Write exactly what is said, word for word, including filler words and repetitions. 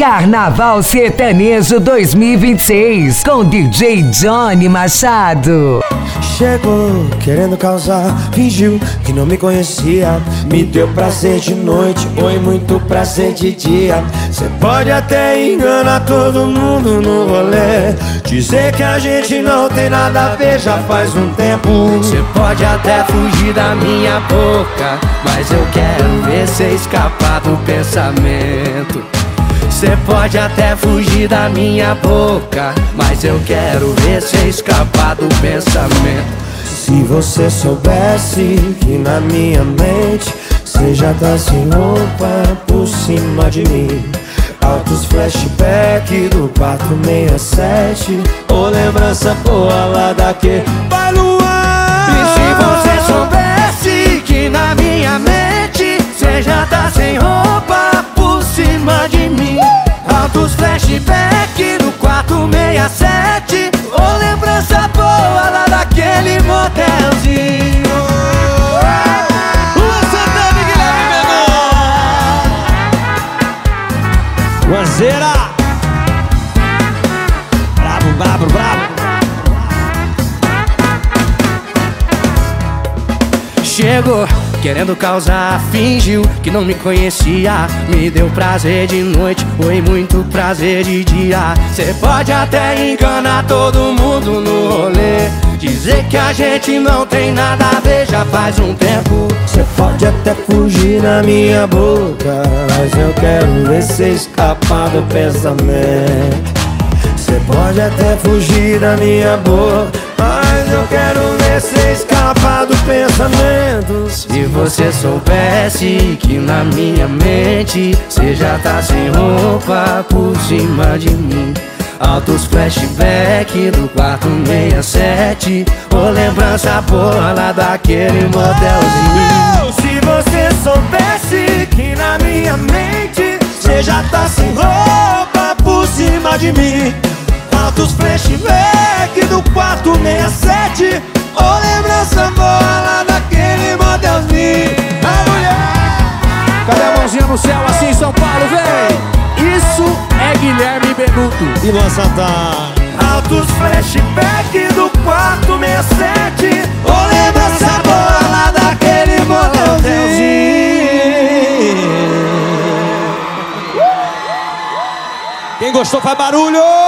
Carnaval Sertanejo dois mil e vinte e seis com D J Johnny Machado. Chegou querendo causar, fingiu que não me conhecia. Me deu prazer de noite, oi, muito prazer de dia. Cê pode até enganar todo mundo no rolê, dizer que a gente não tem nada a ver já faz um tempo. Cê pode até fugir da minha boca, mas eu quero ver cê escapar do pensamento. Cê pode até fugir da minha boca, mas eu quero ver cê escapar do pensamento. Se você soubesse que na minha mente cê já tá sem roupa por cima de mim. Altos flashback do quarto sessenta e sete, ou lembrança boa lá daquele Vai Luan. E se você soubesse que na minha mente cê já tá sem roupa por cima de mim. Altos flashback do quarto sessenta e sete, ou lembrança boa lá daquele motelzinho. Luan Santana e Guilherme Mendonça. Luanzeira. Bravo, bravo, bravo. Chegou querendo causar, fingiu que não me conhecia. Me deu prazer de noite, foi muito prazer de dia. Cê pode até enganar todo mundo no rolê, dizer que a gente não tem nada a ver já faz um tempo. Cê pode até fugir na minha boca, mas eu quero ver cê escapar do pensamento. Cê pode até fugir da minha boca, mas eu quero ver cê escapar do pensamento. Se você soubesse que na minha mente cê já tá sem roupa por cima de mim. Altos flashback do quarto sessenta e sete, ou lembrança boa lá daquele motelzinho. Se você soubesse que na minha mente cê já tá sem roupa por cima de mim. Altos flashback do quarto sessenta e sete, ou lembrança boa lá daquele motelzinho. A mulher. Cadê a mãozinha no céu assim em São Paulo, vem? Isso é Guilherme Benuto e Luan Santana. Altos flashback do quarto sessenta e sete, ou lembrança boa lá daquele motelzinho. Quem gostou faz barulho.